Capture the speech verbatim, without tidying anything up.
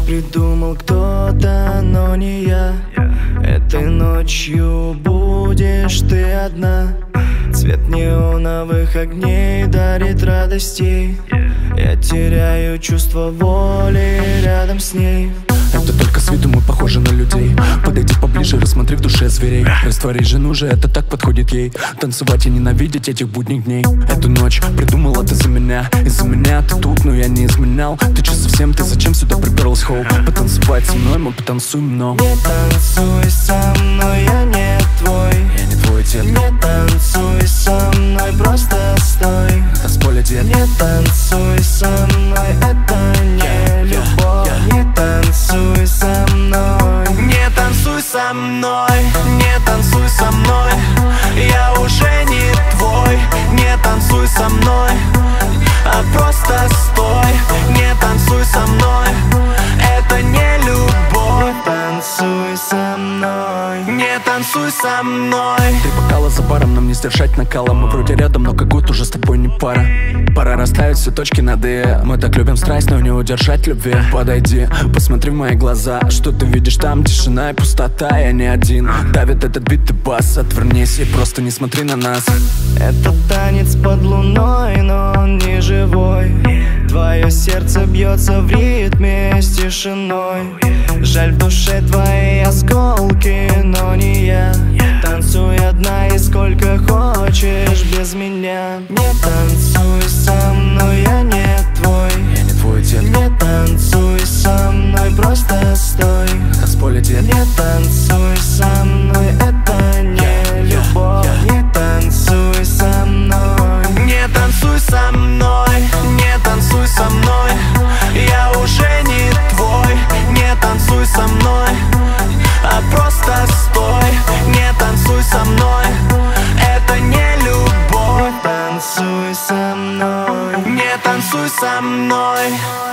придумал кто-то, но не я. Этой ночью будешь ты одна. Цвет неоновых огней дарит радостей. Я теряю чувство воли рядом с ней. Это только с виду мы похожи на людей. Подойди поближе, рассмотри в душе зверей. Раствори жену же, это так подходит ей. Танцевать и ненавидеть этих будних дней. Эту ночь придумала ты за меня. Из-за меня ты тут, но я не изменял. Ты че совсем, ты зачем сюда приперлась, хоу? Потанцевать со мной, мы потанцуем, но не танцуй со мной, я не твой. Я не твой дед. Не танцуй со мной, просто стой. Танцполе дед. Не танцуй со мной, это не любовь. Не танцуй со мной. Не танцуй со мной. Не танцуй со мной. Я уже не твой. Не танцуй со мной, а просто стой. Не танцуй со мной, это не любовь. Не танцуй со мной. Не танцуй со мной. Три бокала за баром, нам не сдержать накала. Мы вроде рядом, но как будто уже с тобой не пара. Пора расставить все точки над «и». Мы так любим страсть, но не удержать любви. Подойди, посмотри в мои глаза. Что ты видишь там? Тишина и пустота. Я не один, давит этот бит и бас. Отвернись и просто не смотри на нас. Это танец под луной, но он не живой. Твое сердце бьется в ритме с тишиной. Жаль, в душе твои осколки, но не я. Танцуй одна и сколько хочешь без меня. Не танцуй со мной, я не твой. Я не твой дед. Не танцуй со мной, просто стой. Танцполе дед. Не танцуй со мной, это не любовь. Не танцуй со мной. Не танцуй со мной. Не танцуй со мной. Я уже не твой. Не танцуй со мной, а просто стой. Не танцуй со мной, это не любовь. Не танцуй со мной. Не танцуй со мной.